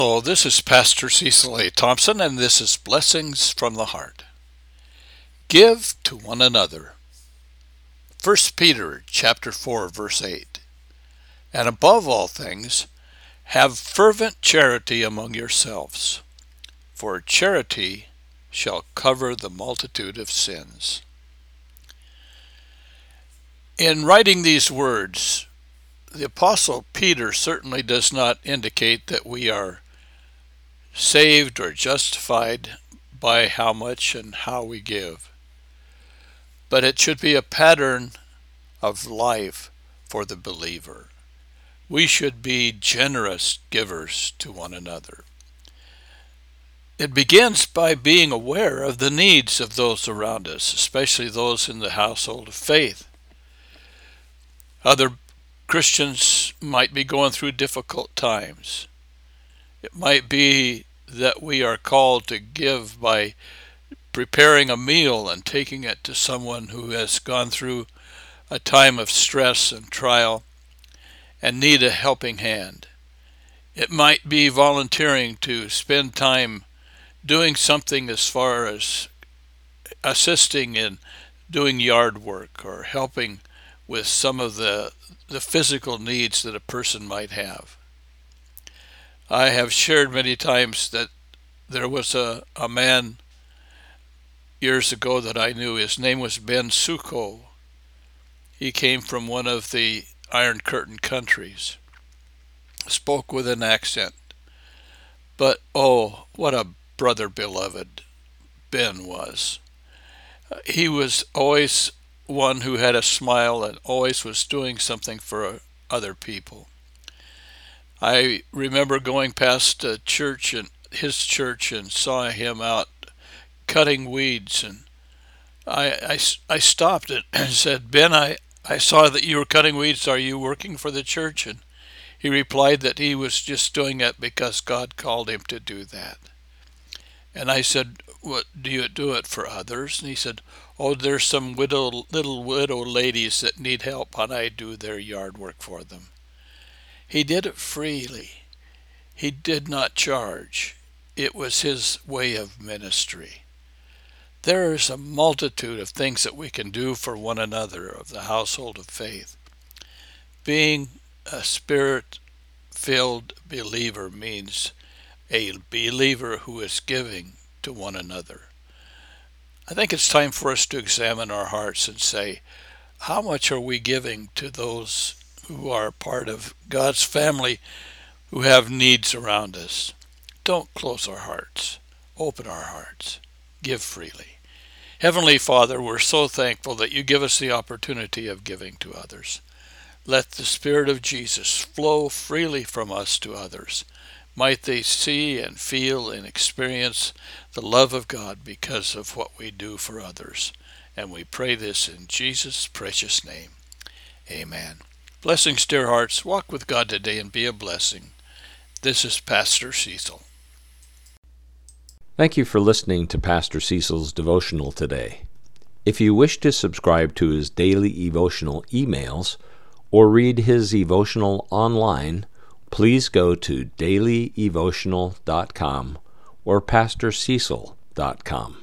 Hello, this is Pastor Cecil A. Thompson, and this is Blessings from the Heart. Give to one another. 1 Peter chapter 4, verse 8. And above all things, have fervent charity among yourselves, for charity shall cover the multitude of sins. In writing these words, the Apostle Peter certainly does not indicate that we are saved or justified by how much and how we give. But it should be a pattern of life for the believer. We should be generous givers to one another. It begins by being aware of the needs of those around us, especially those in the household of faith. Other Christians might be going through difficult times. It might be that we are called to give by preparing a meal and taking it to someone who has gone through a time of stress and trial and need a helping hand. It might be volunteering to spend time doing something as far as assisting in doing yard work or helping with some of the physical needs that a person might have. I have shared many times that there was a man years ago that I knew. His name was Ben Suko. He came from one of the Iron Curtain countries, spoke with an accent. But oh, what a brother beloved Ben was. He was always one who had a smile and always was doing something for other people. I remember going past a church and his church and saw him out cutting weeds, and I stopped it and said, Ben, I saw that you were cutting weeds. Are you working for the church? And he replied that he was just doing it because God called him to do that. And I said, what, do you do it for others? And he said, oh, there's some little widow ladies that need help, and I do their yard work for them. He did it freely. He did not charge. It was his way of ministry. There is a multitude of things that we can do for one another of the household of faith. Being a spirit-filled believer means a believer who is giving to one another. I think it's time for us to examine our hearts and say, how much are we giving to those who are part of God's family who have needs around us? Don't close our hearts. Open our hearts. Give freely. Heavenly Father, we're so thankful that you give us the opportunity of giving to others. Let the Spirit of Jesus flow freely from us to others. Might they see and feel and experience the love of God because of what we do for others. And we pray this in Jesus' precious name. Amen. Blessings, dear hearts. Walk with God today and be a blessing. This is Pastor Cecil. Thank you for listening to Pastor Cecil's devotional today. If you wish to subscribe to his daily devotional emails or read his devotional online, please go to dailydevotional.com or pastorcecil.com.